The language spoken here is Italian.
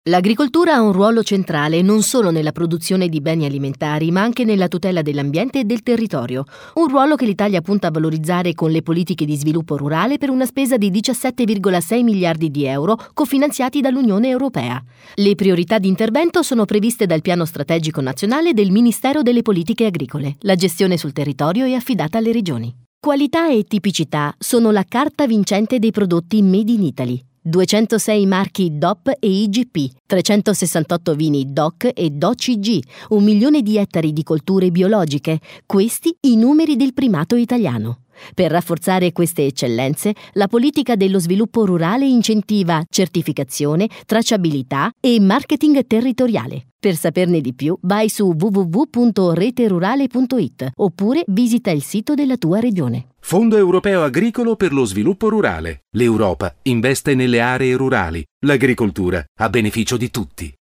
L'agricoltura ha un ruolo centrale non solo nella produzione di beni alimentari, ma anche nella tutela dell'ambiente e del territorio. Un ruolo che l'Italia punta a valorizzare con le politiche di sviluppo rurale per una spesa di 17,6 miliardi di euro cofinanziati dall'Unione Europea. Le priorità di intervento sono previste dal Piano Strategico Nazionale del Ministero delle Politiche Agricole. La gestione sul territorio è affidata alle regioni. Qualità e tipicità sono la carta vincente dei prodotti Made in Italy. 206 marchi DOP e IGP, 368 vini DOC e DOCG, 1 milione di ettari di colture biologiche. Questi i numeri del primato italiano. Per rafforzare queste eccellenze, la politica dello sviluppo rurale incentiva certificazione, tracciabilità e marketing territoriale. Per saperne di più, vai su www.reterurale.it oppure visita il sito della tua regione. Fondo Europeo Agricolo per lo Sviluppo Rurale. L'Europa investe nelle aree rurali. L'agricoltura a beneficio di tutti.